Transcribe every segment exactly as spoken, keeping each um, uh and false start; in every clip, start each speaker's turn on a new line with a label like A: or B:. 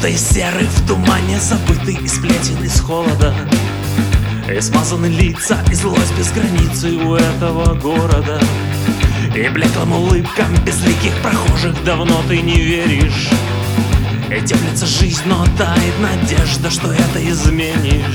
A: Ты серый в тумане, забытый и сплетен из холода, и смазаны лица, и злость без границы у этого города. И блеклым улыбкам безликих прохожих давно ты не веришь. И теплится жизнь, но тает надежда, что это изменишь.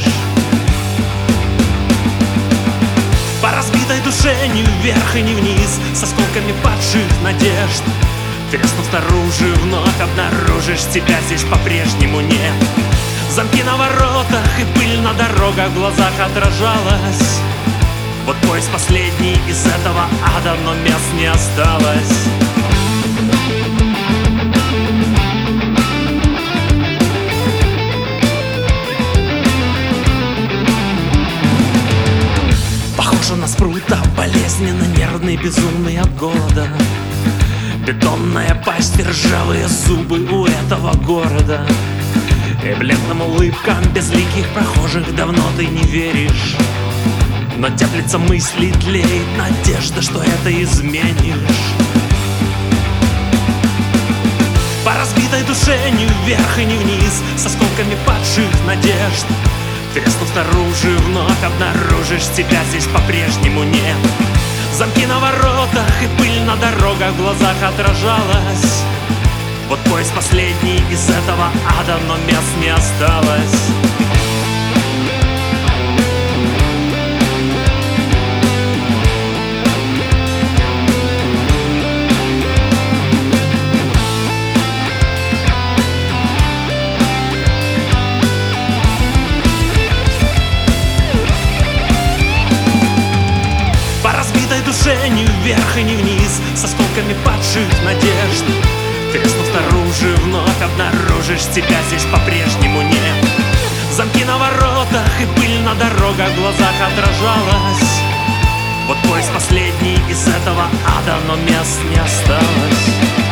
A: По разбитой душе ни вверх и ни вниз, с осколками падших надежд. Треснув снаружи, вновь обнаружишь, тебя здесь по-прежнему нет. Замки на воротах и пыль на дорогах в глазах отражалась. Вот поезд последний из этого ада, но мест не осталось. Похоже на спрута, болезненно нервный, безумный от голода. Бетонная пасть и ржавые зубы у этого города. И бледным улыбкам безликих прохожих давно ты не веришь. Но теплится мысли, тлеет надежда, что это изменишь. По разбитой душе ни вверх и ни вниз, с осколками падших надежд. Треснув снаружи, вновь обнаружишь, тебя здесь по-прежнему нет. Замки на воротах и пыль на дорогах в глазах отражалась. Вот поезд последний из этого ада, но мест не осталось. Душе ни вверх и ни вниз, с осколками падших надежд. Треснув снаружи, вновь обнаружишь, тебя здесь по-прежнему нет. Замки на воротах и пыль на дорогах в глазах отражалась. Вот поезд последний из этого ада, но мест не осталось.